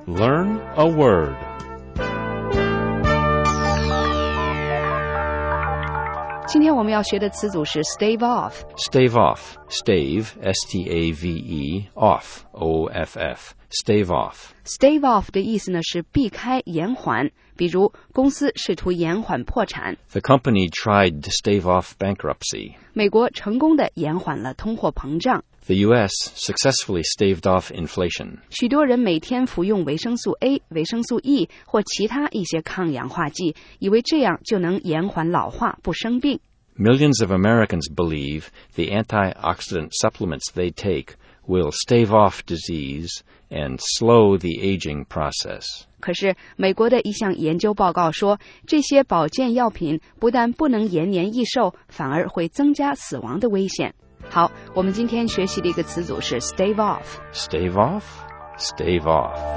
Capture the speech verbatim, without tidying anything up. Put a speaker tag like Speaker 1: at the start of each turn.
Speaker 1: Learn a word. .
Speaker 2: 今天我们要学的词组是 stave off.
Speaker 1: Stave off. Stave, S T A V E, off, O F F. Stave off.
Speaker 2: Stave off 的意思呢是避开、延缓，比如公司试图延缓破产。
Speaker 1: The company tried to stave off bankruptcy.
Speaker 2: 美国成功地延缓了通货膨胀。
Speaker 1: The U S successfully staved off inflation.
Speaker 2: 许多人每天服用维生素 A、维生素 E 或其他一些抗氧化剂，以为这样就能延缓老化，不生病。
Speaker 1: Millions of Americans believe the antioxidant supplements they take will stave off disease and slow the aging process.
Speaker 2: 可是美国的一项研究报告说，这些保健药品不但不能延年益寿，反而会增加死亡的危险。好，我们今天学习的一个词组是 stave off.
Speaker 1: Stave off? Stave off.